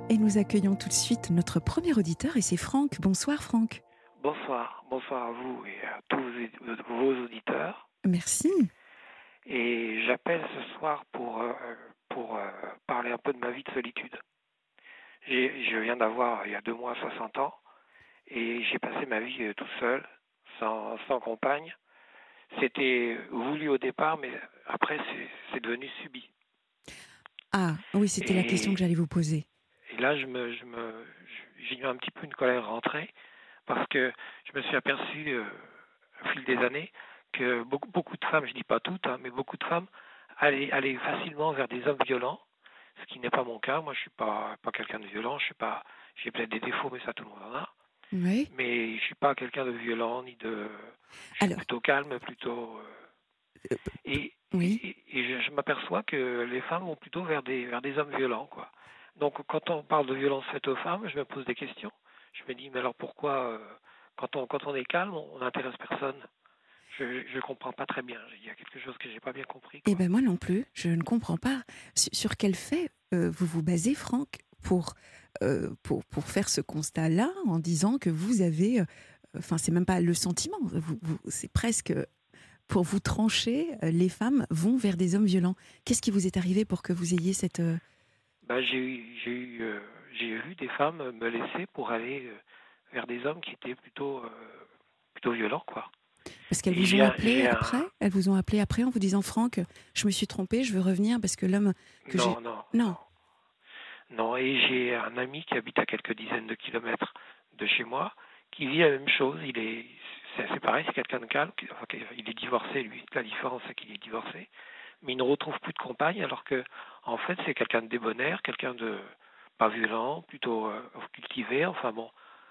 Et nous accueillons tout de suite notre premier auditeur et c'est Franck. Bonsoir Franck. Bonsoir à vous et à tous vos auditeurs. Merci. Et j'appelle ce soir pour parler un peu de ma vie de solitude. Je viens d'avoir, il y a 2 mois, 60 ans, et j'ai passé ma vie tout seul, sans compagne. C'était voulu au départ, mais après c'est devenu subi. Ah oui, c'était la question que Et, j'allais vous poser. et là, j'ai eu un petit peu une colère rentrée, parce que je me suis aperçu au fil des années que beaucoup de femmes, je dis pas toutes, mais beaucoup de femmes allaient facilement vers des hommes violents, ce qui n'est pas mon cas. Moi, je suis pas quelqu'un de violent. J'ai peut-être des défauts, mais ça, tout le monde en a. Oui. Mais je suis pas quelqu'un de violent je suis Alors, plutôt calme, plutôt. euh, Et, oui. je m'aperçois que les femmes vont plutôt vers des hommes violents, quoi. Donc, quand on parle de violence faite aux femmes, je me pose des questions. Je me dis, mais alors pourquoi, quand on est calme, on n'intéresse personne? Je comprends pas très bien. Il y a quelque chose que j'ai pas bien compris, Eh quoi. bien moi non plus, je ne comprends pas. Sur quel fait vous vous basez, Franck, pour faire ce constat-là en disant que vous avez... Enfin, c'est même pas le sentiment, c'est presque pour vous trancher, les femmes vont vers des hommes violents. Qu'est-ce qui vous est arrivé pour que vous ayez cette... Bah, j'ai vu des femmes me laisser pour aller vers des hommes qui étaient plutôt violents, quoi. Parce qu'elles Et vous ont appelé après? Elles vous ont appelé après en vous disant: «Franck, je me suis trompée, je veux revenir parce que l'homme que j'ai...» non, non, Non. non, non. Et j'ai un ami qui habite à quelques dizaines de kilomètres de chez moi, qui vit la même chose. C'est pareil, c'est quelqu'un de calme. Il est divorcé, lui. La différence, c'est qu'il est divorcé, mais il ne retrouve plus de compagne, alors que, en fait, c'est quelqu'un de débonnaire, quelqu'un de pas violent, plutôt cultivé. Enfin bon,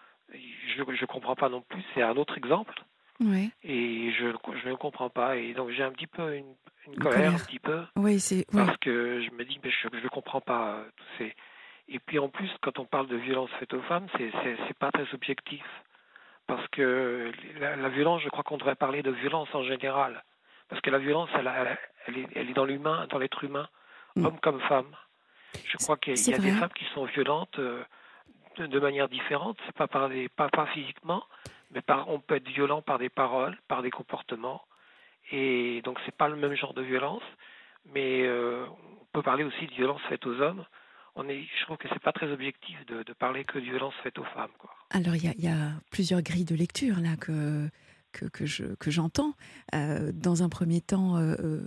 je comprends pas non plus. C'est un autre exemple. Ouais, Et je ne comprends pas. Et donc j'ai un petit peu une une colère, un colère. petit peu, Oui, c'est oui. parce que je me dis, mais je ne comprends pas tous ces... Et puis en plus, quand on parle de violence faite aux femmes, c'est pas très objectif. Parce que la violence, je crois qu'on devrait parler de violence en général. Parce que la violence, elle est dans l'humain, dans l'être humain, Mmh. homme comme femme. Je crois qu'il C'est y a des vrai. femmes qui sont violentes de manière différente. C'est pas physiquement, mais on peut être violent par des paroles, par des comportements. Et donc c'est pas le même genre de violence, mais on peut parler aussi de violence faite aux hommes. Je trouve que c'est pas très objectif de parler que de violence faite aux femmes, quoi. Alors il y a plusieurs grilles de lecture là que j'entends. Dans un premier temps,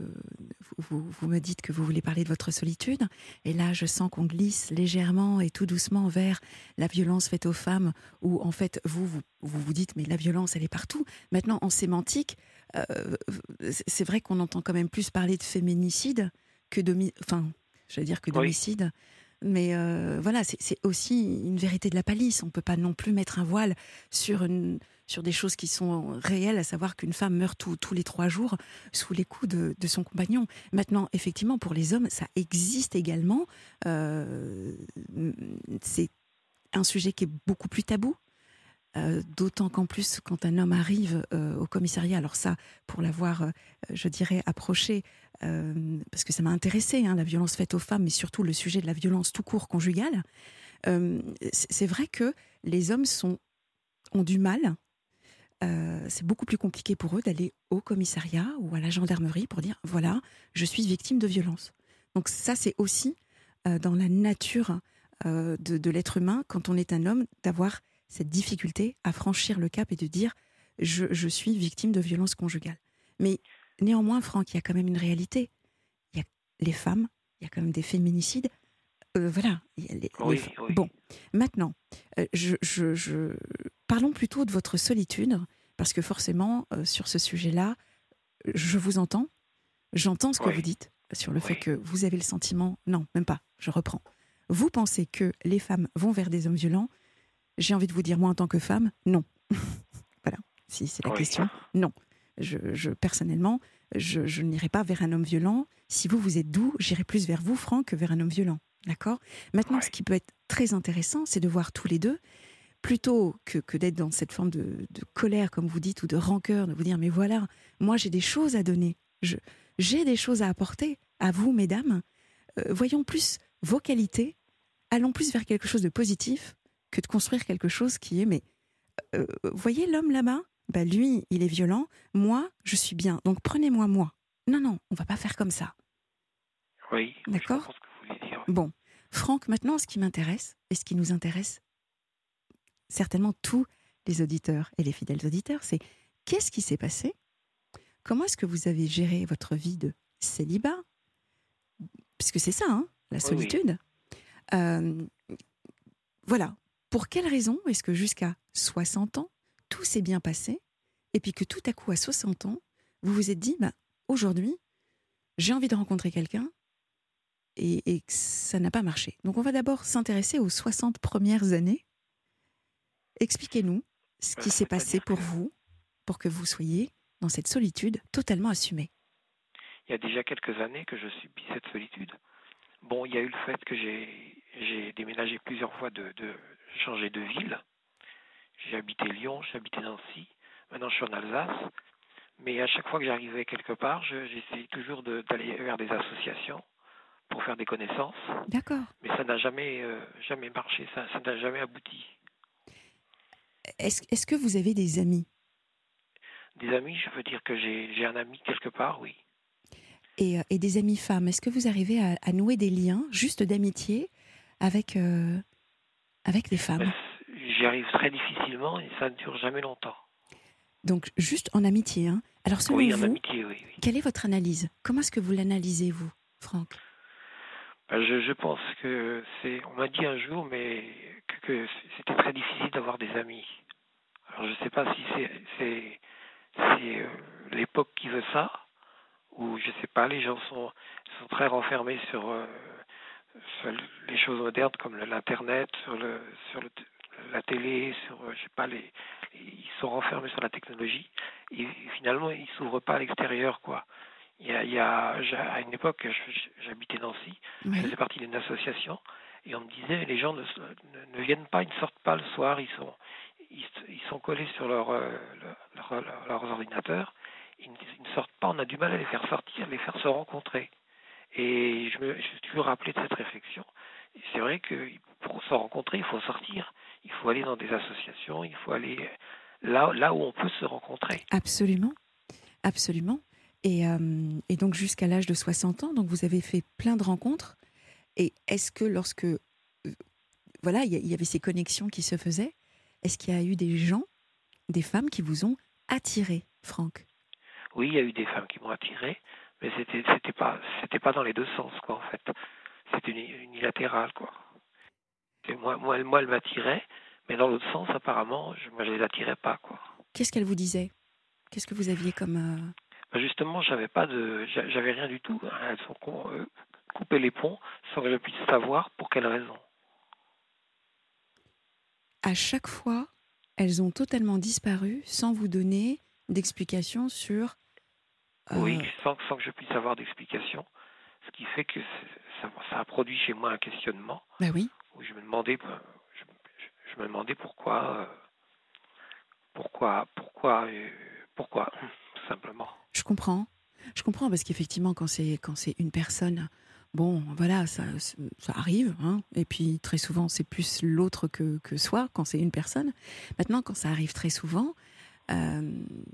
vous me dites que vous voulez parler de votre solitude, et là je sens qu'on glisse légèrement et tout doucement vers la violence faite aux femmes, où en fait vous dites mais la violence elle est partout. Maintenant en sémantique, euh, c'est vrai qu'on entend quand même plus parler de féminicide que enfin, j'allais dire que Oui, d'homicide. Mais voilà, c'est aussi une vérité de la palisse. On ne peut pas non plus mettre un voile sur des choses qui sont réelles, à savoir qu'une femme meurt tous les 3 jours sous les coups de son compagnon. Maintenant, effectivement, pour les hommes, ça existe également. Euh, c'est un sujet qui est beaucoup plus tabou. D'autant qu'en plus, quand un homme arrive au commissariat, alors ça, pour l'avoir, je dirais, approché, parce que ça m'a intéressé, hein, la violence faite aux femmes, mais surtout le sujet de la violence tout court conjugale, c'est vrai que les hommes ont du mal, c'est beaucoup plus compliqué pour eux d'aller au commissariat ou à la gendarmerie pour dire, voilà, je suis victime de violence. Donc ça, c'est aussi dans la nature de l'être humain, quand on est un homme, d'avoir cette difficulté à franchir le cap et de dire je suis victime de violence conjugale. Mais néanmoins, Franck, il y a quand même une réalité. Il y a les femmes, il y a quand même des féminicides. Voilà. Il y a oui, oui. Bon, maintenant, parlons plutôt de votre solitude, parce que forcément, sur ce sujet-là, je vous entends, j'entends ce que vous Oui, dites sur le fait oui, que vous avez le sentiment... Non, même pas, je reprends. Vous pensez que les femmes vont vers des hommes violents. J'ai envie de vous dire, moi, en tant que femme, non. Voilà, si c'est la oui, question, non. Personnellement, je n'irai pas vers un homme violent. Si vous êtes doux, j'irai plus vers vous, Franck, que vers un homme violent. D'accord? Maintenant, ce oui, qui peut être très intéressant, c'est de voir tous les deux, plutôt que d'être dans cette forme de colère, comme vous dites, ou de rancœur, de vous dire, mais voilà, moi, j'ai des choses à donner. J'ai des choses à apporter à vous, mesdames. Voyons plus vos qualités, allons plus vers quelque chose de positif que de construire quelque chose qui est, mais voyez l'homme là-bas, bah lui, il est violent, moi, je suis bien, donc prenez-moi moi. Non, non, on va pas faire comme ça. Oui, oui, je D'accord? comprends ce que vous voulez dire. Bon. Franck, maintenant, ce qui m'intéresse, et ce qui nous intéresse, certainement tous les auditeurs et les fidèles auditeurs, c'est qu'est-ce qui s'est passé? Comment est-ce que vous avez géré votre vie de célibat? Puisque c'est ça, hein, la Oui, oui. solitude. Euh, voilà. Pour quelle raison est-ce que jusqu'à 60 ans, tout s'est bien passé, et puis que tout à coup, à 60 ans, vous vous êtes dit, bah, aujourd'hui, j'ai envie de rencontrer quelqu'un, et que ça n'a pas marché. Donc on va d'abord s'intéresser aux 60 premières années. Expliquez-nous ce qui s'est passé C'est-à-dire pour que vous, pour que vous soyez dans cette solitude totalement assumée. il y a déjà quelques années que je subis cette solitude. Bon, il y a eu le fait que j'ai déménagé plusieurs fois de changer de ville. J'ai habité Lyon, j'ai habité Nancy. Maintenant, je suis en Alsace. Mais à chaque fois que j'arrivais quelque part, j'essayais toujours d'aller vers des associations pour faire des connaissances. D'accord. Mais ça n'a jamais marché, ça n'a jamais abouti. Est-ce que vous avez des amis? Des amis, je veux dire que j'ai un ami quelque part, oui. Et des amis femmes? Est-ce que vous arrivez à nouer des liens juste d'amitié avec, avec des Mais femmes? j'y arrive très difficilement et ça ne dure jamais longtemps. Donc juste en amitié, hein. Alors selon Oui, en vous, amitié, oui, oui. quelle est votre analyse? Comment est-ce que vous l'analysez, vous, Franck? Ben, je pense que on m'a dit un jour, mais que c'était très difficile d'avoir des amis. Alors je ne sais pas si c'est l'époque qui veut ça, ou je sais pas, les gens sont très renfermés sur les choses modernes comme l'internet, la télé, je sais pas, ils sont renfermés sur la technologie et finalement ils s'ouvrent pas à l'extérieur, quoi. À une époque, j'habitais Nancy, je faisais Oui. partie d'une association et on me disait les gens ne viennent pas, ils ne sortent pas le soir, ils sont collés sur leurs ordinateurs, ils ne sortent pas, on a du mal à les faire sortir, les faire se rencontrer. Et je suis toujours rappelé de cette réflexion. Et c'est vrai que pour se rencontrer, il faut sortir, il faut aller dans des associations, il faut aller là où on peut se rencontrer. Absolument, absolument. Et donc jusqu'à l'âge de 60 ans, donc vous avez fait plein de rencontres. Et est-ce que lorsque, voilà, il y avait ces connexions qui se faisaient, est-ce qu'il y a eu des gens, des femmes qui vous ont attiré, Franck? Oui, il y a eu des femmes qui m'ont attiré, mais c'était pas dans les deux sens, quoi, en fait. C'était unilatéral, quoi. Moi, elle m'attirait, mais dans l'autre sens, apparemment, moi, je les attirais pas, quoi. Qu'est-ce qu'elle vous disait? Qu'est-ce que vous aviez comme... Ben, justement, j'avais rien du tout. Elles ont coupé les ponts sans que je puisse savoir pour quelle raison. À chaque fois, elles ont totalement disparu sans vous donner d'explication sur... Oui, euh, sans que je puisse avoir d'explication. Ce qui fait que ça a produit chez moi un questionnement bah oui, où je me demandais pourquoi, tout simplement. je comprends. Je comprends parce qu'effectivement, quand c'est une personne, bon, voilà, ça arrive, hein, et puis très souvent, c'est plus l'autre que soi quand c'est une personne. Maintenant, quand ça arrive très souvent, euh,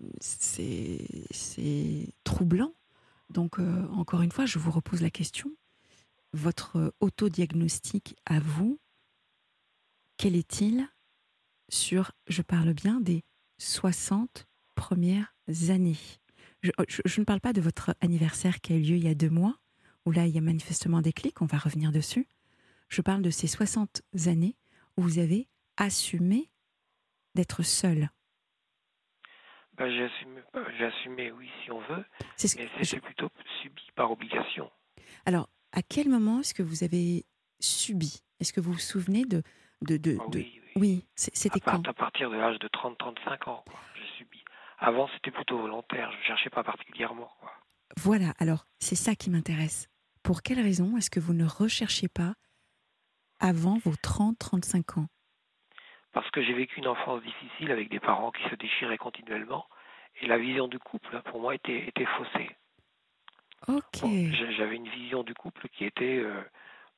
c'est troublant. Donc, encore une fois, je vous repose la question. Votre autodiagnostic à vous, quel est-il sur, je parle bien des 60 premières années? Je ne parle pas de votre anniversaire qui a eu lieu il y a 2 mois, où là, il y a manifestement un déclic, on va revenir dessus. Je parle de ces 60 années où vous avez assumé d'être seul. Ben, j'ai assumé, oui, si on veut, C'est ce que mais c'était plutôt subi par obligation. Alors, à quel moment est-ce que vous avez subi? Est-ce que vous vous souvenez Ah oui, oui. Oui, c'était quand? À partir de l'âge de 30-35 ans, quoi, j'ai subi. Avant, c'était plutôt volontaire, je ne cherchais pas particulièrement, quoi. Voilà, alors, c'est ça qui m'intéresse. Pour quelle raison est-ce que vous ne recherchez pas avant vos 30-35 ans? Parce que j'ai vécu une enfance difficile avec des parents qui se déchiraient continuellement, et la vision du couple, pour moi, était faussée. Ok, Bon, j'avais une vision du couple qui était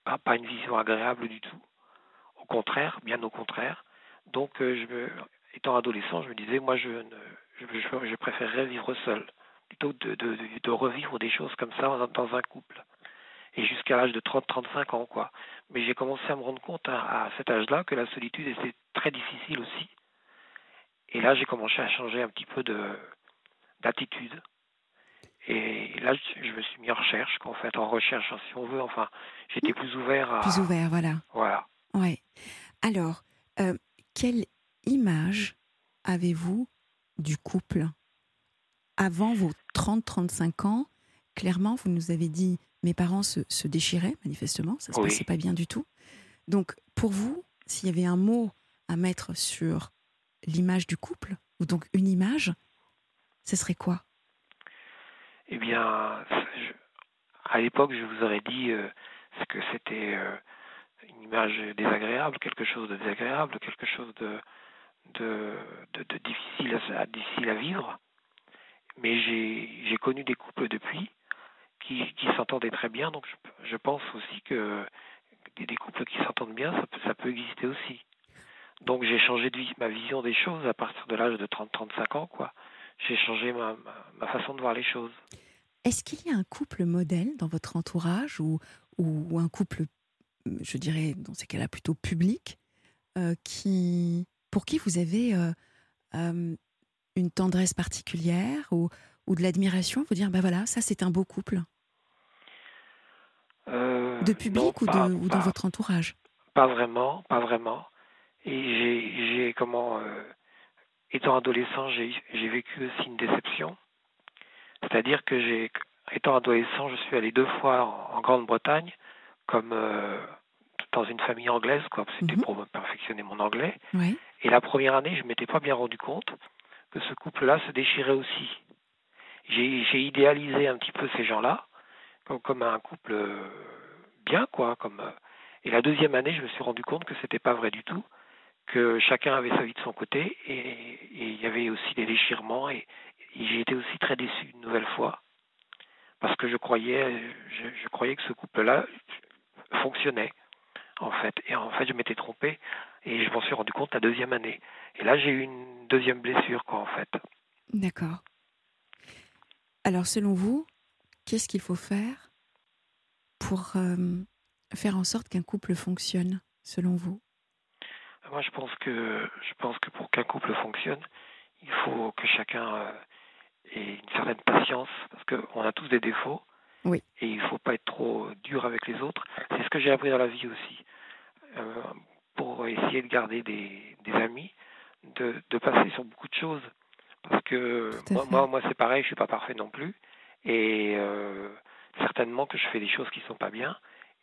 pas une vision agréable du tout. Au contraire, bien au contraire. Donc, étant adolescent, je me disais, moi, je préférerais vivre seul plutôt que de revivre des choses comme ça dans un couple. Et jusqu'à l'âge de 30-35 ans, quoi. Mais j'ai commencé à me rendre compte à cet âge-là que la solitude était très difficile aussi. Et là, j'ai commencé à changer un petit peu d'attitude. Et là, je me suis mis en recherche, hein, si on veut. Enfin, j'étais plus ouvert Plus à... ouvert, voilà. Voilà. Ouais. Alors, quelle image avez-vous du couple avant vos 30-35 ans? Clairement, vous nous avez dit, mes parents se déchiraient, manifestement, ça ne se passait Oui. pas bien du tout. Donc, pour vous, s'il y avait un mot à mettre sur l'image du couple, ou donc une image, ce serait quoi? Eh bien, à l'époque, je vous aurais dit que c'était une image désagréable, quelque chose de désagréable, quelque chose de difficile à vivre. Mais j'ai connu des couples depuis qui s'entendaient très bien, donc je pense aussi que des couples qui s'entendent bien, ça peut exister aussi. Donc j'ai changé ma vision des choses à partir de l'âge de 30-35 ans, quoi. J'ai changé ma façon de voir les choses. Est-ce qu'il y a un couple modèle dans votre entourage ou un couple, je dirais, dans ces cas-là, plutôt public, pour qui vous avez euh, une tendresse particulière ou de l'admiration, vous dire, ben voilà, ça c'est un beau couple, de Non, public ou dans votre entourage? pas vraiment, pas vraiment. Et étant adolescent, j'ai vécu aussi une déception. C'est-à-dire que étant adolescent, je suis allé 2 fois en Grande-Bretagne, comme dans une famille anglaise, quoi. C'était pour me perfectionner mon anglais. Ouais. Et la première année, je ne m'étais pas bien rendu compte que ce couple-là se déchirait aussi. J'ai idéalisé un petit peu ces gens-là, comme un couple bien, quoi. Et la deuxième année, je me suis rendu compte que c'était pas vrai du tout, que chacun avait sa vie de son côté, et il y avait aussi des déchirements, et j'ai été aussi très déçu une nouvelle fois, parce que je croyais que ce couple-là fonctionnait, en fait. Et en fait, je m'étais trompé, et je m'en suis rendu compte la deuxième année. Et là, j'ai eu une deuxième blessure, quoi, en fait. D'accord. Alors, selon vous, qu'est-ce qu'il faut faire pour faire en sorte qu'un couple fonctionne, selon vous? Moi, je pense que pour qu'un couple fonctionne, il faut que chacun ait une certaine patience, parce qu'on a tous des défauts, Oui. et il ne faut pas être trop dur avec les autres. C'est ce que j'ai appris dans la vie aussi. Euh, pour essayer de garder des amis, de passer sur beaucoup de choses. Parce que Tout à fait. moi c'est pareil, je suis pas parfait non plus. Et certainement que je fais des choses qui sont pas bien.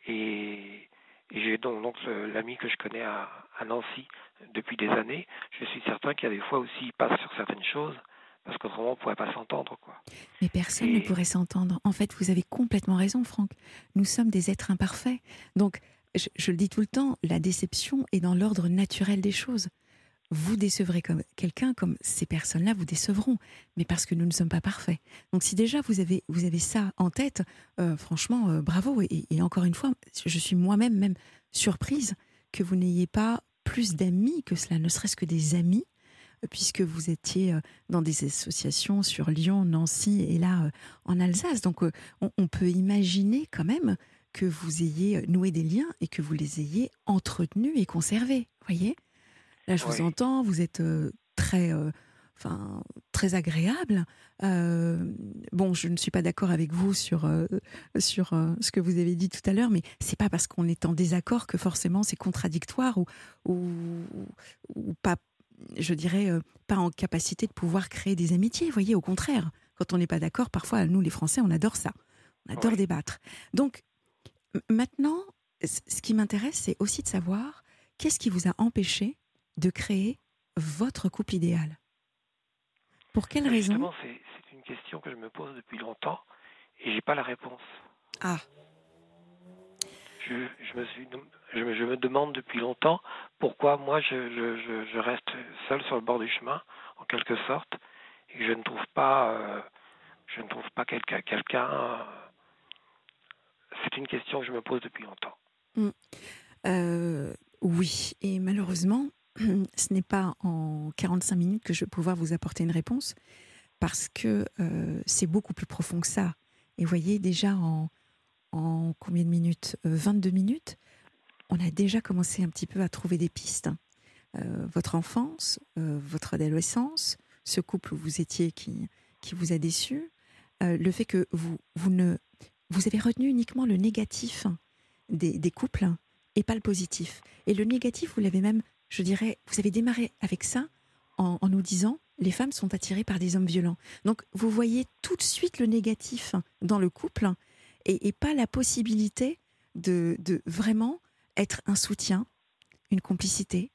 Et j'ai donc l'ami que je connais à Nancy depuis des années, je suis certain qu'il y a des fois aussi, il passe sur certaines choses, parce qu'autrement on ne pourrait pas s'entendre, quoi. Mais personne ne Et pourrait s'entendre. En fait, vous avez complètement raison, Franck. Nous sommes des êtres imparfaits. Donc, je le dis tout le temps, la déception est dans l'ordre naturel des choses. Vous décevrez comme quelqu'un, comme ces personnes-là vous décevront, mais parce que nous ne sommes pas parfaits. Donc, si déjà vous avez ça en tête, franchement, bravo. Et encore une fois, je suis moi-même même surprise que vous n'ayez pas plus d'amis que cela, ne serait-ce que des amis, puisque vous étiez dans des associations sur Lyon, Nancy et là en Alsace. Donc on peut imaginer quand même que vous ayez noué des liens et que vous les ayez entretenus et conservés. Voyez, là je vous oui, entends, vous êtes très, très agréable. Bon, je ne suis pas d'accord avec vous sur ce que vous avez dit tout à l'heure, mais c'est pas parce qu'on est en désaccord que forcément c'est contradictoire ou, ou pas, je dirais, pas en capacité de pouvoir créer des amitiés. Vous voyez, au contraire, quand on n'est pas d'accord, parfois, nous, les Français, on adore ça. On adore oui. débattre. Donc, maintenant, ce qui m'intéresse, c'est aussi de savoir qu'est-ce qui vous a empêché de créer votre couple idéal. Pour quelle Ben raison? justement, c'est une question que je me pose depuis longtemps, et j'ai pas la réponse. Ah, Je me suis, je me demande depuis longtemps pourquoi moi je reste seul sur le bord du chemin, en quelque sorte, et que je ne trouve pas quelqu'un. C'est une question que je me pose depuis longtemps. Mm. Oui, et malheureusement, ce n'est pas en 45 minutes que je vais pouvoir vous apporter une réponse, parce que c'est beaucoup plus profond que ça. Et vous voyez, déjà en combien de minutes 22 minutes, on a déjà commencé un petit peu à trouver des pistes. Votre enfance, votre adolescence, ce couple où vous étiez qui vous a déçu, le fait que vous avez retenu uniquement le négatif des couples et pas le positif. Et le négatif, vous l'avez même, je dirais, vous avez démarré avec ça en nous disant les femmes sont attirées par des hommes violents. Donc vous voyez tout de suite le négatif dans le couple et pas la possibilité de vraiment être un soutien, une complicité,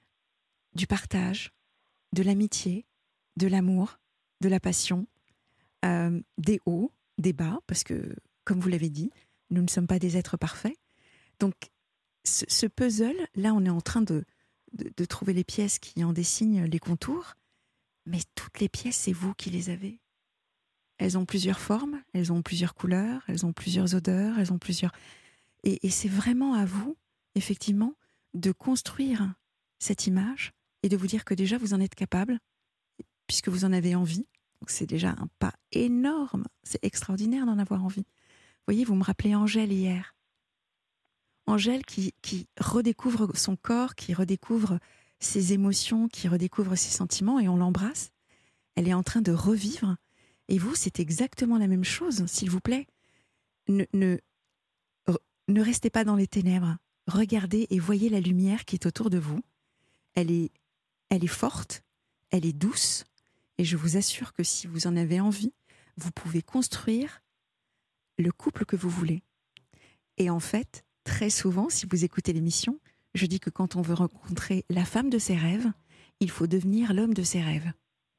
du partage, de l'amitié, de l'amour, de la passion, des hauts, des bas, parce que, comme vous l'avez dit, nous ne sommes pas des êtres parfaits. Donc, ce puzzle, là, on est en train de trouver les pièces qui en dessinent les contours, mais toutes les pièces, c'est vous qui les avez. Elles ont plusieurs formes, elles ont plusieurs couleurs, elles ont plusieurs odeurs, elles ont plusieurs... Et c'est vraiment à vous, effectivement, de construire cette image et de vous dire que déjà, vous en êtes capable, puisque vous en avez envie. Donc c'est déjà un pas énorme. C'est extraordinaire d'en avoir envie. Vous voyez, vous me rappelez Angèle hier. Angèle qui redécouvre son corps, qui redécouvre ses émotions, qui redécouvre ses sentiments, et on l'embrasse. Elle est en train de revivre. Et vous, c'est exactement la même chose, s'il vous plaît. Ne, ne, ne restez pas dans les ténèbres. Regardez et voyez la lumière qui est autour de vous. Elle est forte, elle est douce, et je vous assure que si vous en avez envie, vous pouvez construire le couple que vous voulez. Et en fait, très souvent, si vous écoutez l'émission, je dis que quand on veut rencontrer la femme de ses rêves, il faut devenir l'homme de ses rêves.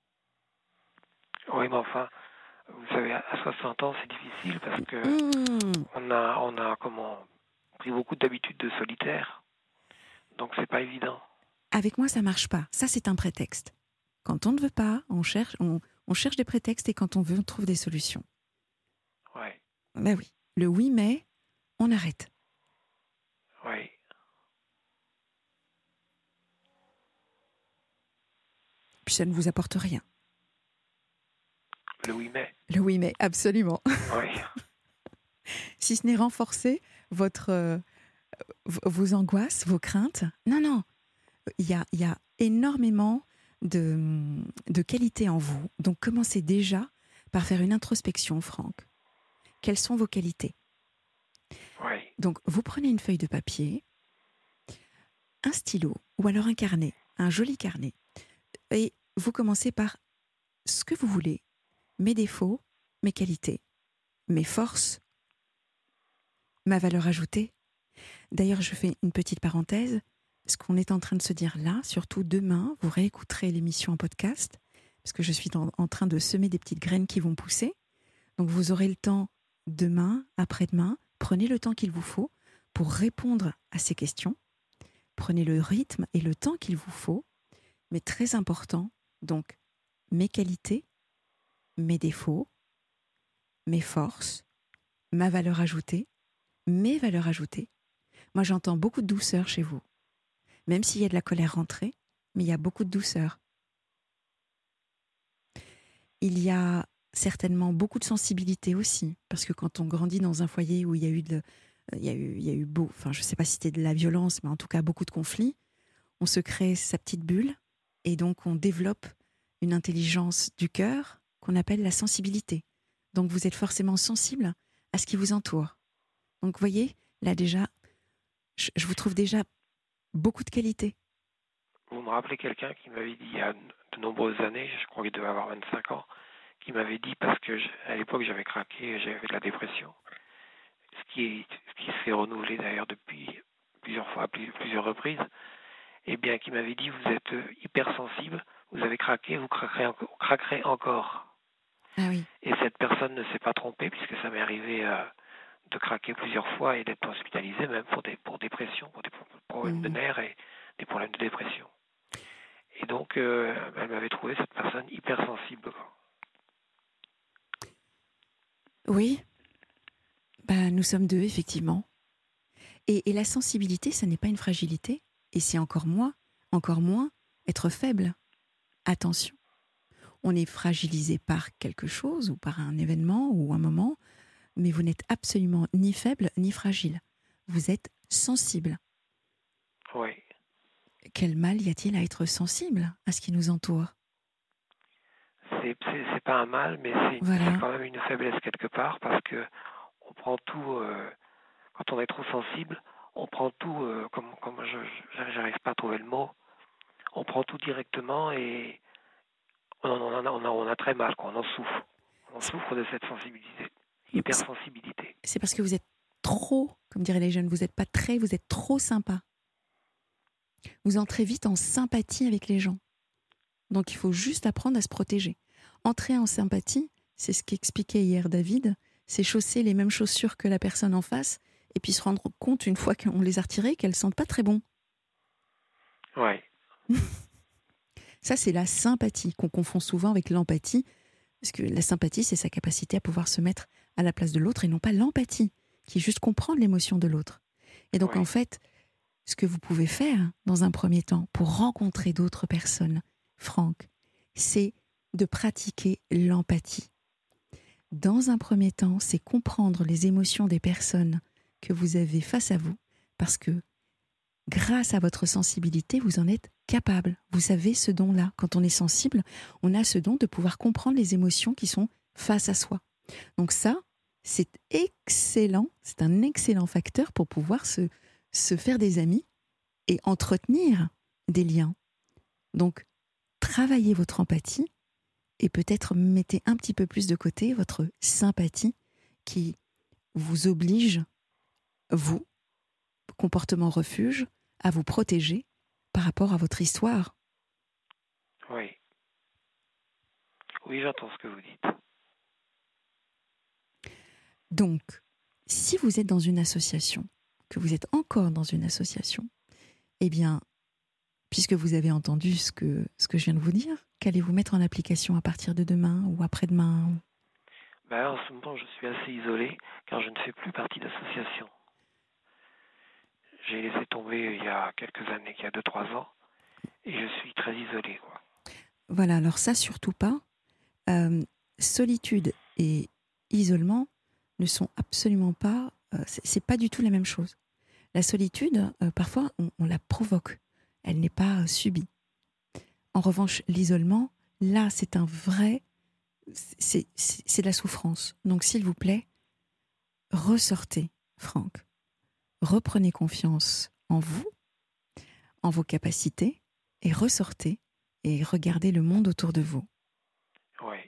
Oui, mais enfin, vous savez, à 60 ans, c'est difficile parce que Mmh. on a pris beaucoup d'habitudes de solitaire. Donc, c'est pas évident. Avec moi, ça marche pas. Ça, c'est un prétexte. Quand on ne veut pas, on cherche des prétextes, et quand on veut, on trouve des solutions. Ouais, Ben oui. Le oui, mais on arrête. ouais. Puis ça ne vous apporte rien. Le oui, mais. Le oui, mais absolument. Oui. Si ce n'est renforcer vos angoisses, vos craintes. Non, non. Il y a énormément de qualités en vous. Donc commencez déjà par faire une introspection, Franck. Quelles sont vos qualités? Oui. Donc vous prenez une feuille de papier, un stylo ou alors un carnet, un joli carnet. Et vous commencez par ce que vous voulez. Mes défauts, mes qualités, mes forces, ma valeur ajoutée. D'ailleurs, je fais une petite parenthèse. Ce qu'on est en train de se dire là, surtout demain, vous réécouterez l'émission en podcast, parce que je suis en train de semer des petites graines qui vont pousser. Donc vous aurez le temps demain, après-demain. Prenez le temps qu'il vous faut pour répondre à ces questions. Prenez le rythme et le temps qu'il vous faut. Mais très important, donc, mes qualités, mes défauts, mes forces, ma valeur ajoutée, mes valeurs ajoutées. Moi, j'entends beaucoup de douceur chez vous. Même s'il y a de la colère rentrée, mais il y a beaucoup de douceur. Il y a certainement beaucoup de sensibilité aussi, parce que quand on grandit dans un foyer où il y a eu enfin, je ne sais pas si c'était de la violence, mais en tout cas beaucoup de conflits, on se crée sa petite bulle, et donc on développe une intelligence du cœur qu'on appelle la sensibilité. Donc vous êtes forcément sensible à ce qui vous entoure. Donc vous voyez, là déjà, je vous trouve déjà beaucoup de qualités. Vous me rappelez quelqu'un qui m'avait dit il y a de nombreuses années, je crois qu'il devait avoir 25 ans, qui m'avait dit, parce que à l'époque j'avais craqué, j'avais de la dépression, ce qui se fait renouveler d'ailleurs depuis plusieurs fois, plusieurs reprises, et bien qui m'avait dit vous êtes hypersensible, vous avez craqué, vous craquerez encore. Ah oui. Et cette personne ne s'est pas trompée, puisque ça m'est arrivé de craquer plusieurs fois et d'être hospitalisé même pour dépression, pour des problèmes de nerfs et des problèmes de dépression. Et donc, elle m'avait trouvé cette personne hypersensible. Oui, ben, nous sommes deux, effectivement. Et la sensibilité, ça n'est pas une fragilité, et c'est encore moins être faible. Attention, on est fragilisé par quelque chose, ou par un événement, ou un moment, mais vous n'êtes absolument ni faible, ni fragile. Vous êtes sensible. Oui. Quel mal y a-t-il à être sensible à ce qui nous entoure? C'est pas un mal, mais c'est Voilà. quand même une faiblesse quelque part, parce que on prend tout, quand on est trop sensible, on prend tout, comme j'arrive pas à trouver le mot, on prend tout directement et on a très mal, quoi. On en souffre. On C'est souffre de cette sensibilité, hypersensibilité. c'est parce que vous êtes trop, comme diraient les jeunes, vous n'êtes pas très, vous êtes trop sympa. Vous entrez vite en sympathie avec les gens. Donc il faut juste apprendre à se protéger. Entrer en sympathie, c'est ce qu'expliquait hier David, c'est chausser les mêmes chaussures que la personne en face et puis se rendre compte une fois qu'on les a retirées qu'elles ne sentent pas très bon. Ouais, Ça, c'est la sympathie qu'on confond souvent avec l'empathie, parce que la sympathie, c'est sa capacité à pouvoir se mettre à la place de l'autre et non pas l'empathie, qui est juste comprendre l'émotion de l'autre. Et donc en ouais, fait, ce que vous pouvez faire dans un premier temps pour rencontrer d'autres personnes, Franck, c'est de pratiquer l'empathie. Dans un premier temps, c'est comprendre les émotions des personnes que vous avez face à vous, parce que grâce à votre sensibilité, vous en êtes capable. Vous avez ce don-là. Quand on est sensible, on a ce don de pouvoir comprendre les émotions qui sont face à soi. Donc ça, c'est excellent, c'est un excellent facteur pour pouvoir se faire des amis et entretenir des liens. Donc, travaillez votre empathie et peut-être mettez un petit peu plus de côté votre sympathie qui vous oblige, vous, comportement refuge, à vous protéger par rapport à votre histoire. oui. Oui, j'entends ce que vous dites. Donc, si vous êtes dans une association, que vous êtes encore dans une association, eh bien, puisque vous avez entendu ce que je viens de vous dire, qu'allez-vous mettre en application à partir de demain ou après-demain? Ben, en ce moment, je suis assez isolé car je ne fais plus partie d'association. J'ai laissé tomber il y a quelques années, il y a 2-3 ans, et je suis très isolé, quoi. Voilà, alors ça, surtout pas. Euh, Solitude et isolement ne sont absolument pas... c'est pas du tout la même chose. La solitude, parfois, on la provoque. Elle n'est pas subie. En revanche, l'isolement, là, c'est un vrai... C'est de la souffrance. Donc, s'il vous plaît, ressortez, Franck. Reprenez confiance en vous, en vos capacités, et ressortez et regardez le monde autour de vous. Oui.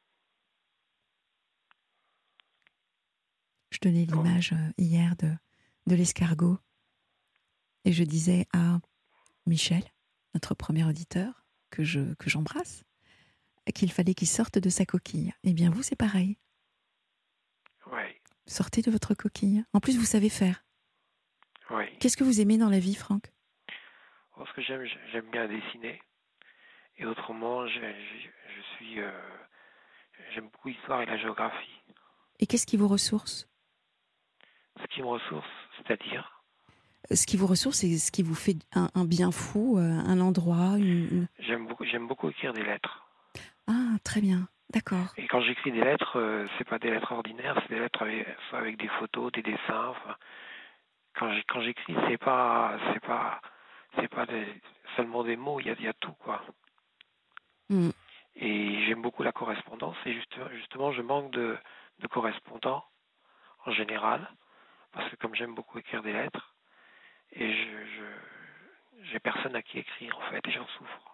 Je donnais Bon. l'image hier de l'escargot et je disais à Michel, notre premier auditeur, que j'embrasse, qu'il fallait qu'il sorte de sa coquille. Eh bien, vous, c'est pareil. Oui. Sortez de votre coquille. En plus, vous savez faire. Oui. Qu'est-ce que vous aimez dans la vie, Franck? Parce que j'aime bien dessiner. Et autrement, je suis, j'aime beaucoup l'histoire et la géographie. Et qu'est-ce qui vous ressource? Ce qui me ressource, c'est-à-dire, Ce qui vous ressource, c'est ce qui vous fait un bien fou, un endroit, j'aime beaucoup écrire des lettres. Ah, très bien. D'accord. Et quand j'écris des lettres, c'est pas des lettres ordinaires, c'est des lettres soit avec des photos, des dessins. Enfin, quand j'écris, c'est pas seulement des mots, il y a tout, quoi. Mm. Et j'aime beaucoup la correspondance, et justement, je manque de correspondants en général, parce que comme j'aime beaucoup écrire des lettres, et j'ai personne à qui écrire, en fait, et j'en souffre.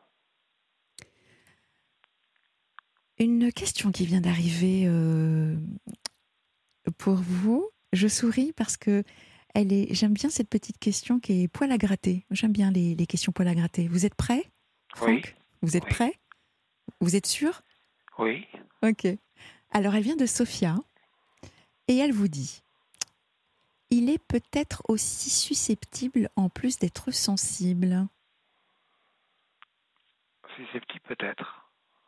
Une question qui vient d'arriver pour vous. Je souris parce que j'aime bien cette petite question qui est poil à gratter. J'aime bien les questions poil à gratter. Vous êtes prêt, Oui, Franck? Vous êtes oui, prêt? Vous êtes sûr? oui. Ok. Alors, elle vient de Sophia et elle vous dit: il est peut-être aussi susceptible en plus d'être sensible. Susceptible peut-être.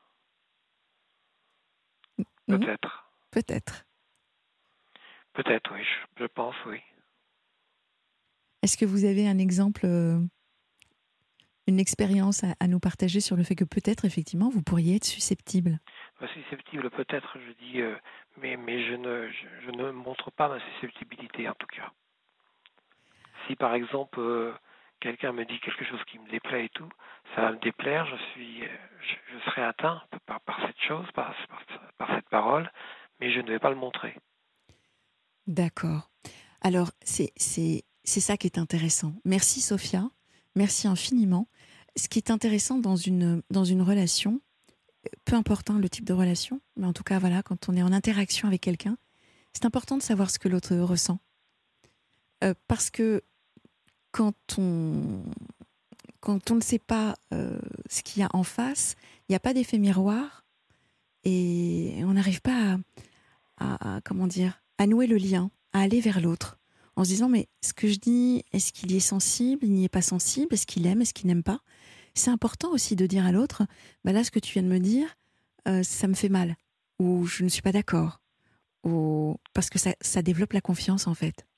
Hmm, Peut-être. peut-être. Peut-être, oui, je pense, oui. Est-ce que vous avez un exemple, une expérience à nous partager sur le fait que peut-être, effectivement, vous pourriez être susceptible? Susceptible peut-être, je dis, mais je ne montre pas ma susceptibilité en tout cas. Si par exemple quelqu'un me dit quelque chose qui me déplaît et tout, ça va me déplaire, je serai atteint par cette chose, par cette parole, mais je ne vais pas le montrer. D'accord. Alors, c'est ça qui est intéressant. Merci Sophia, merci infiniment. Ce qui est intéressant dans une relation, peu importe le type de relation, mais en tout cas, voilà, quand on est en interaction avec quelqu'un, c'est important de savoir ce que l'autre ressent. Parce que quand on, quand on ne sait pas ce qu'il y a en face, il n'y a pas d'effet miroir et on n'arrive pas comment dire, à nouer le lien, à aller vers l'autre, en se disant mais ce que je dis, est-ce qu'il y est sensible, il n'y est pas sensible, est-ce qu'il aime, est-ce qu'il n'aime pas. C'est important aussi de dire à l'autre, bah là ce que tu viens de me dire, ça me fait mal, ou je ne suis pas d'accord, ou parce que ça développe la confiance en fait,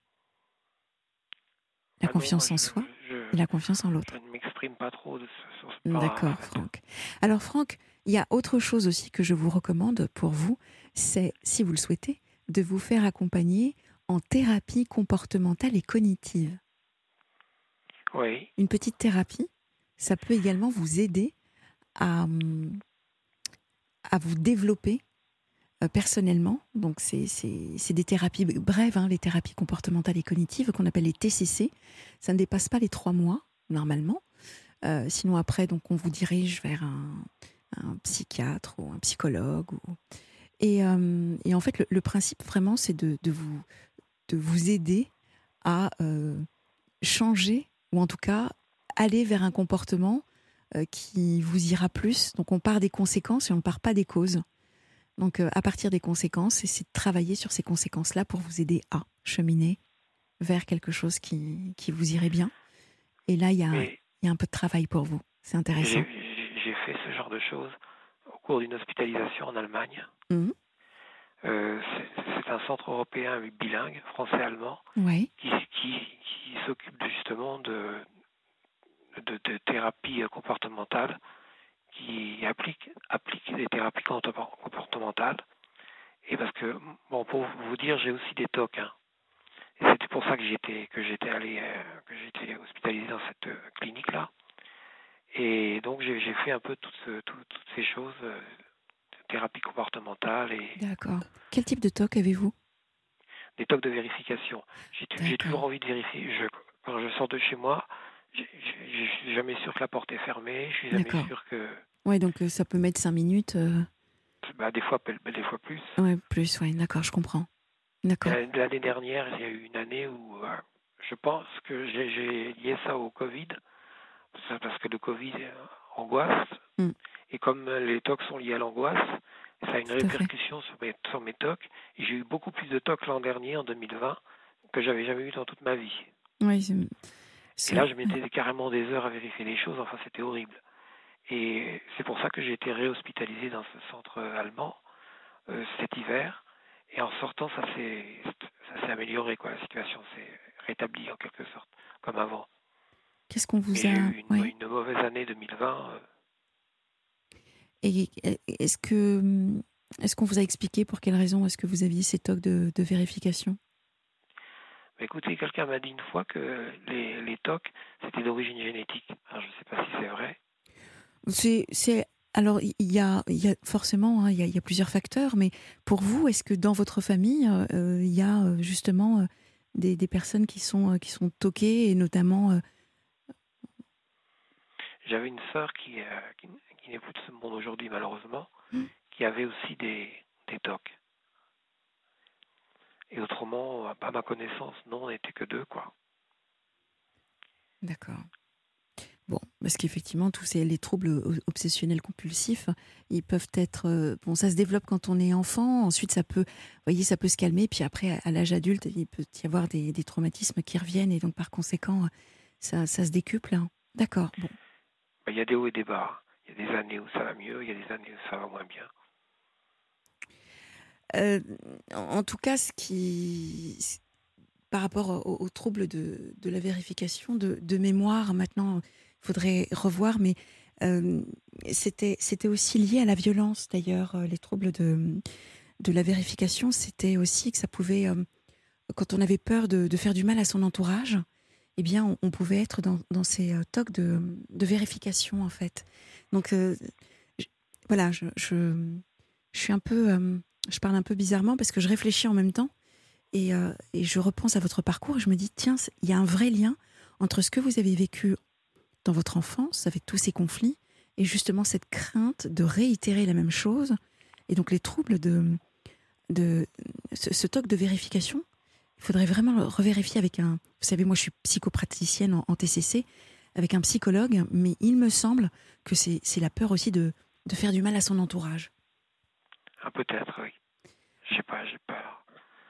la Ah non, moi confiance en soi et la confiance en je l'autre. ne m'exprime pas trop sur ce plan en D'accord, fait. Franck. Alors, Franck, il y a autre chose aussi que je vous recommande pour vous, c'est, si vous le souhaitez, de vous faire accompagner en thérapie comportementale et cognitive. Oui, Une petite thérapie, ça peut également vous aider à, à vous développer personnellement. Donc, c'est des thérapies brèves, hein, les thérapies comportementales et cognitives qu'on appelle les TCC. Ça ne dépasse pas les 3 mois, normalement. Sinon, après, donc, on vous dirige vers un psychiatre ou un psychologue. Et en fait, le principe vraiment, c'est de vous aider à changer, ou en tout cas aller vers un comportement qui vous ira plus. Donc on part des conséquences et on ne part pas des causes. Donc à partir des conséquences, c'est de travailler sur ces conséquences-là pour vous aider à cheminer vers quelque chose qui vous irait bien. Et là, mais il y a un peu de travail pour vous. C'est intéressant. j'ai fait ce genre de choses au cours d'une hospitalisation en Allemagne. Mhm. C'est un centre européen bilingue, français-allemand, Ouais, qui s'occupe justement de thérapie comportementale, qui applique des thérapies comportementales. Et parce que, bon, pour vous dire, j'ai aussi des TOC, hein. Et c'était pour ça que j'étais hospitalisé dans cette clinique-là. Et donc j'ai fait un peu toutes ces choses, thérapie comportementale et d'accord. Quel type de TOC avez-vous? des tocs de vérification. J'ai toujours D'accord. envie de vérifier. Quand je sors de chez moi, je suis jamais sûr que la porte est fermée. Je suis jamais D'accord. sûr que, Ouais, donc ça peut mettre 5 minutes. bah, des fois plus. Ouais, plus, ouais, d'accord, je comprends. D'accord. L'année dernière, il y a eu une année où je pense que j'ai lié ça au Covid, parce que le Covid angoisse. Mm, Et comme les TOC sont liés à l'angoisse, ça a une tout à fait. répercussion sur mes TOC. Et j'ai eu beaucoup plus de TOC l'an dernier, en 2020, que j'avais jamais eu dans toute ma vie. Oui, Et là, je ouais, mettais carrément des heures à vérifier les choses. Enfin, c'était horrible. Et c'est pour ça que j'ai été réhospitalisé dans ce centre allemand cet hiver. Et en sortant, ça s'est amélioré, quoi. La situation s'est rétablie en quelque sorte, comme avant. qu'est-ce qu'on Mais vous j'ai a... eu Ouais. une mauvaise année 2020. Et est-ce qu'on vous a expliqué pour quelle raison est-ce que vous aviez ces tocs de vérification? Écoutez, quelqu'un m'a dit une fois que les TOC, c'était d'origine génétique. Alors, je ne sais pas si c'est vrai. Alors, il y a forcément, hein, il y a plusieurs facteurs, mais pour vous, est-ce que dans votre famille, il y a justement des personnes qui sont toquées, et notamment... J'avais une sœur qui n'est plus de ce monde aujourd'hui, malheureusement, qui avait aussi des TOC. Et autrement, à ma connaissance, non, on n'était que deux, quoi. D'accord. Bon, parce qu'effectivement, les troubles obsessionnels compulsifs, ils peuvent être... bon, ça se développe quand on est enfant, ensuite ça peut, vous voyez, ça peut se calmer, puis après, à l'âge adulte, il peut y avoir des traumatismes qui reviennent, et donc par conséquent, ça se décuple, hein. D'accord, bon. Il y a des hauts et des bas. Il y a des années où ça va mieux, il y a des années où ça va moins bien. En tout cas, par rapport aux troubles de la vérification de mémoire. Maintenant, il faudrait revoir, mais euh, c'était aussi lié à la violence, d'ailleurs. Les troubles de la vérification, c'était aussi que ça pouvait, quand on avait peur de faire du mal à son entourage, eh bien, on pouvait être dans ces tocs de vérification, en fait. Donc, je- voilà, je suis un peu, je parle un peu bizarrement parce que je réfléchis en même temps et je repense à votre parcours et je me dis, tiens, il y a un vrai lien entre ce que vous avez vécu dans votre enfance avec tous ces conflits et justement cette crainte de réitérer la même chose et donc les troubles de ce toc de vérification. Il faudrait vraiment le revérifier avec un... Vous savez, moi je suis psychopraticienne en TCC, avec un psychologue, mais il me semble que c'est la peur aussi de faire du mal à son entourage. Ah, peut-être, oui. J'ai pas.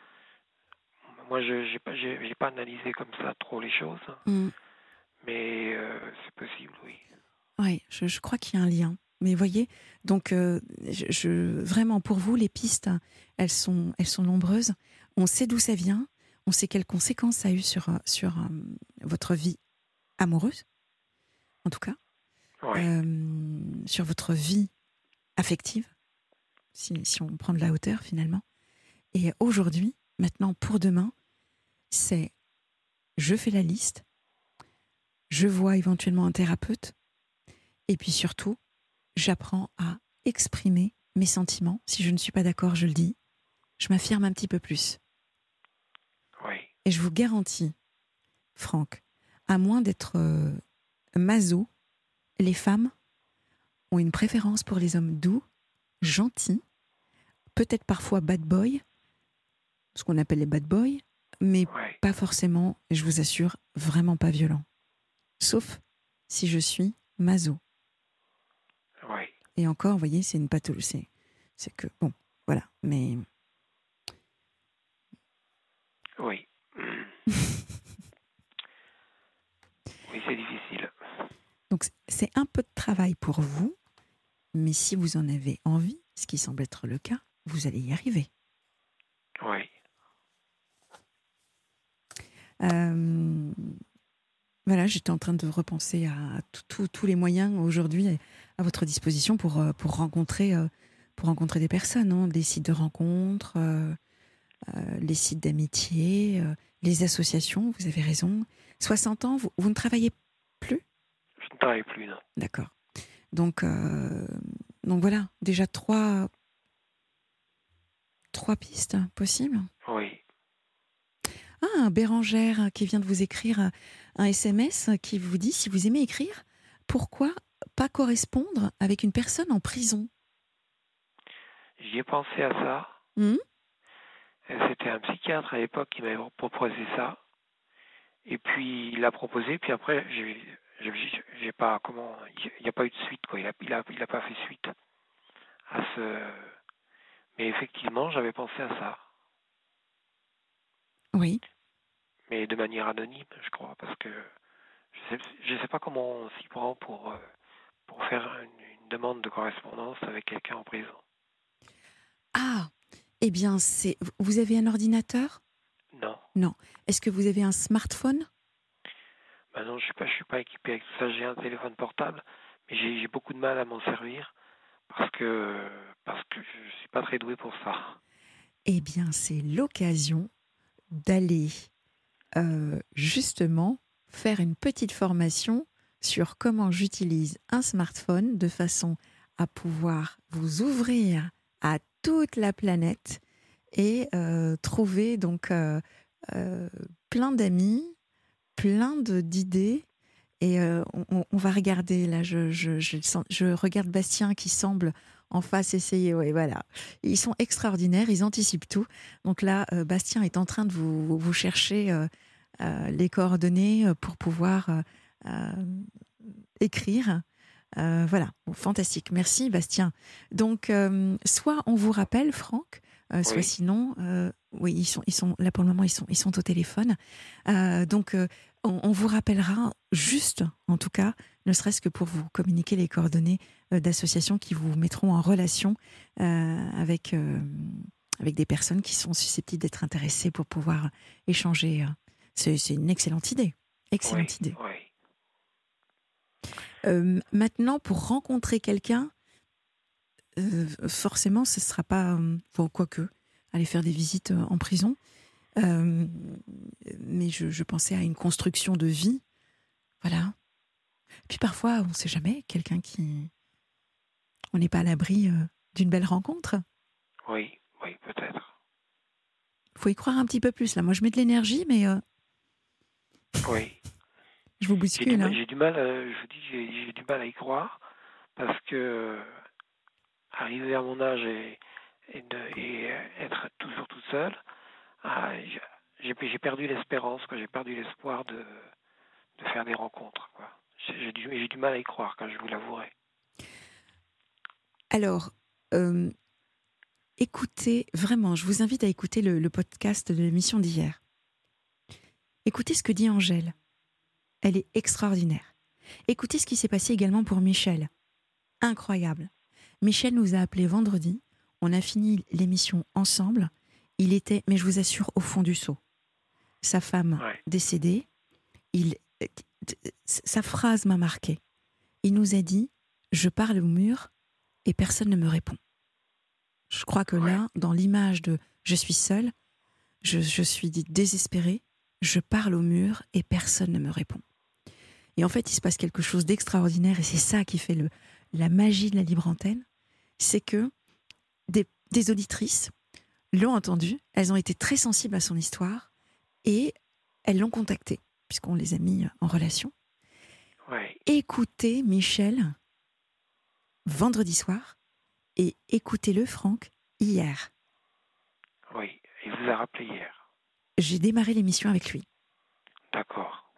Moi, j'ai pas analysé comme ça trop les choses, Mm. mais c'est possible, oui. Oui, je crois qu'il y a un lien. Mais voyez, donc vraiment pour vous, les pistes, elles sont nombreuses. On sait d'où ça vient, on sait quelles conséquences ça a eu sur votre vie amoureuse, en tout cas, Oui, sur votre vie affective, si on prend de la hauteur finalement. Et aujourd'hui, maintenant pour demain, c'est je fais la liste, je vois éventuellement un thérapeute, et puis surtout, j'apprends à exprimer mes sentiments. Si je ne suis pas d'accord, je le dis. Je m'affirme un petit peu plus. oui, Et je vous garantis, Franck, à moins d'être maso, les femmes ont une préférence pour les hommes doux, gentils, peut-être parfois bad boy, ce qu'on appelle les bad boys, mais oui, pas forcément, et je vous assure, vraiment pas violents. Sauf si je suis maso. oui, Et encore, vous voyez, c'est une pathologie. C'est que, bon, voilà. Mais oui. Oui, c'est difficile. donc, c'est un peu de travail pour vous, mais si vous en avez envie, ce qui semble être le cas, vous allez y arriver. Oui, Euh, voilà, j'étais en train de repenser à tous les moyens aujourd'hui à votre disposition pour rencontrer des personnes, hein, les sites de rencontres, les sites d'amitié, les associations, vous avez raison. 60 ans, vous ne travaillez plus? je ne travaille plus, non. D'accord. Donc, donc voilà, déjà trois pistes possibles. Oui, Ah, Bérangère qui vient de vous écrire un SMS qui vous dit, si vous aimez écrire, pourquoi pas correspondre avec une personne en prison? j'y ai pensé à ça. Hmm. C'était un psychiatre à l'époque qui m'avait proposé ça. Et puis il l'a proposé, puis après j'ai pas comment il n'y a pas eu de suite quoi. Il a pas fait suite à ce. Mais effectivement, j'avais pensé à ça, Oui. mais de manière anonyme, je crois, parce que je sais pas comment on s'y prend pour faire une demande de correspondance avec quelqu'un en prison. Ah, eh bien, vous avez un ordinateur? Non, Non. Est-ce que vous avez un smartphone? maintenant je suis pas équipé avec tout ça. J'ai un téléphone portable, mais j'ai beaucoup de mal à m'en servir parce que je suis pas très doué pour ça. Eh bien, c'est l'occasion d'aller justement faire une petite formation sur comment j'utilise un smartphone de façon à pouvoir vous ouvrir à toute la planète et trouver donc euh, plein d'amis, d'idées. Et on va regarder, là, je regarde Bastien qui semble en face essayer. Oui, voilà. Ils sont extraordinaires, ils anticipent tout. Donc là, Bastien est en train de vous chercher les coordonnées pour pouvoir euh, écrire. Voilà, bon, fantastique. Merci Bastien. Donc, soit on vous rappelle, Franck, soit Oui, sinon, oui, ils sont là pour le moment, ils sont au téléphone. Donc, on vous rappellera juste, en tout cas, ne serait-ce que pour vous communiquer les coordonnées d'associations qui vous mettront en relation avec avec des personnes qui sont susceptibles d'être intéressées pour pouvoir échanger. C'est une excellente idée. Excellente idée. Oui. Maintenant, pour rencontrer quelqu'un, forcément, ce ne sera pas... quoique, aller faire des visites en prison. Mais je pensais à une construction de vie. Voilà. Puis parfois, on ne sait jamais, quelqu'un qui... On n'est pas à l'abri d'une belle rencontre. Oui, peut-être. Il faut y croire un petit peu plus, là. Moi, je mets de l'énergie, mais Oui. je vous bouscule. J'ai du mal, je vous dis, j'ai du mal à y croire, parce que arriver à mon âge et être toujours tout seul, j'ai perdu l'espérance, j'ai perdu l'espoir de faire des rencontres, quoi. J'ai du mal à y croire, quand je vous l'avouerai. Alors, écoutez, vraiment, je vous invite à écouter le podcast de l'émission d'hier. Écoutez ce que dit Angèle. Elle est extraordinaire. Écoutez ce qui s'est passé également pour Michel. Incroyable. Michel nous a appelés vendredi. On a fini l'émission ensemble. Il était, mais je vous assure, au fond du seau. Sa femme décédée. Sa phrase m'a marquée. Il nous a dit « Je parle au mur et personne ne me répond ». Je crois que là, dans l'image de « je suis seule », je suis désespérée, je parle au mur et personne ne me répond. Et en fait, il se passe quelque chose d'extraordinaire et c'est ça qui fait la magie de la libre antenne, c'est que des auditrices l'ont entendu, elles ont été très sensibles à son histoire et elles l'ont contacté, puisqu'on les a mis en relation. Écoutez Michel vendredi soir et écoutez-le, Franck, hier. Oui, il vous a rappelé hier. J'ai démarré l'émission avec lui. D'accord.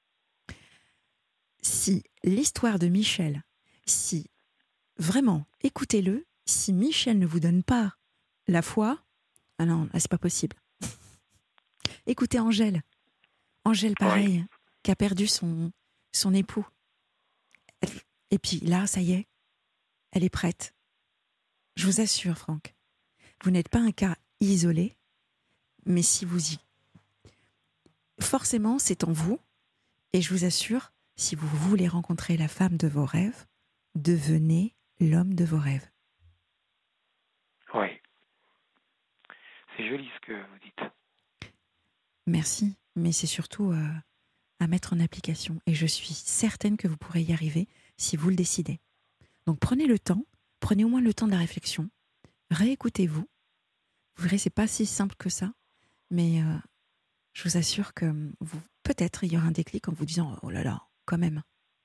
Si l'histoire de Michel, si vraiment, écoutez-le, si Michel ne vous donne pas la foi, ah non, là, c'est pas possible. Écoutez Angèle. Angèle, pareil, qui a perdu son époux. Et puis là, ça y est, elle est prête. Je vous assure, Franck, vous n'êtes pas un cas isolé, mais si vous y... Forcément, c'est en vous, et je vous assure, si vous voulez rencontrer la femme de vos rêves, devenez l'homme de vos rêves. Oui. C'est joli ce que vous dites. Merci, mais c'est surtout à mettre en application. Et je suis certaine que vous pourrez y arriver si vous le décidez. Donc prenez le temps, prenez au moins le temps de la réflexion, réécoutez-vous. Vous verrez, c'est pas si simple que ça, mais je vous assure que peut-être il y aura un déclic en vous disant « Oh là là, quand même ».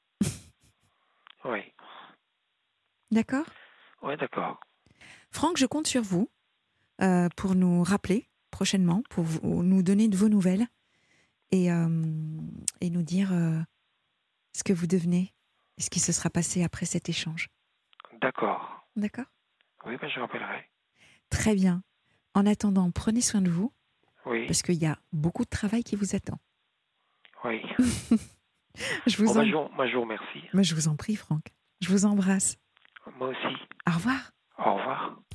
Oui. D'accord ? Oui, d'accord. Franck, je compte sur vous pour nous rappeler prochainement, pour nous donner de vos nouvelles et nous dire ce que vous devenez et ce qui se sera passé après cet échange. D'accord. D'accord ? Oui, je rappellerai. Très bien. En attendant, prenez soin de vous. Oui. Parce qu'il y a beaucoup de travail qui vous attend. Oui. Je vous moi, je vous remercie. Mais je vous en prie, Franck. Je vous embrasse. Moi aussi. Au revoir. Au revoir.